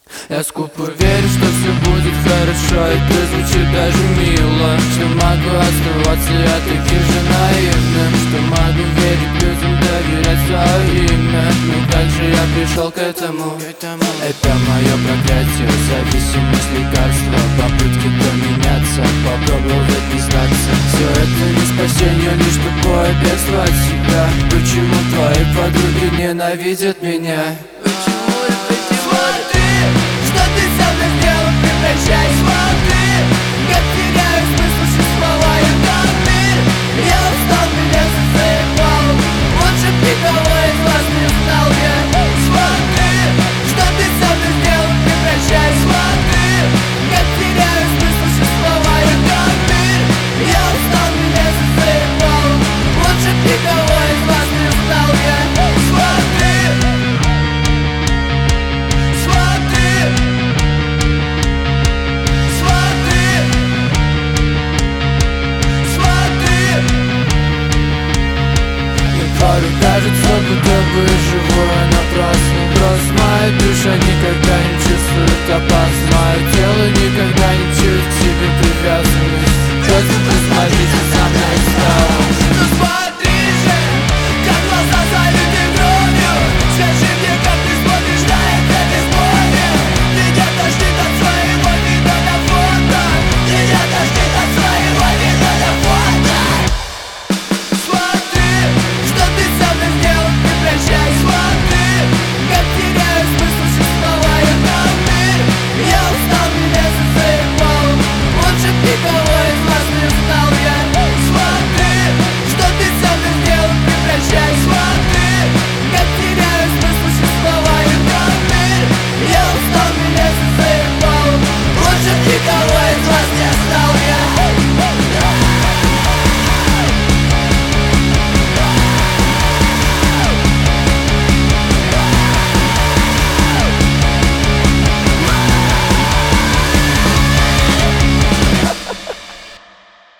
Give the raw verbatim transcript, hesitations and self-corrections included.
Я скупо верю, что все будет хорошо, и это звучит даже мило. Что могу оставаться я таким же наивным, что могу верить людям, доверять свое имя. Но как же я пришел к этому? Это мое проклятие, зависимость, лекарства, попытки поменяться, попробовать не сдаться. Все это не спасение, лишь тупое бегство от себя. Почему твои подруги ненавидят меня? Прощай, смотри, как теряю смысл существования. Этот мир, я устал, меня заебал. Лучше б никого из вас не знал я. Смотри, что ты со мной сделал, прекращай. Смотри, как теряю смысл существования. Этот мир, я устал, меня заебал. Лучше б никого из вас не знал я. Смотри. Порой кажется, будто бы живу я напрасно. Просто моя душа никогда не чувствует опасность. Мое тело никогда не чует к себе привязанность. Просто посмотрите, со мной стало.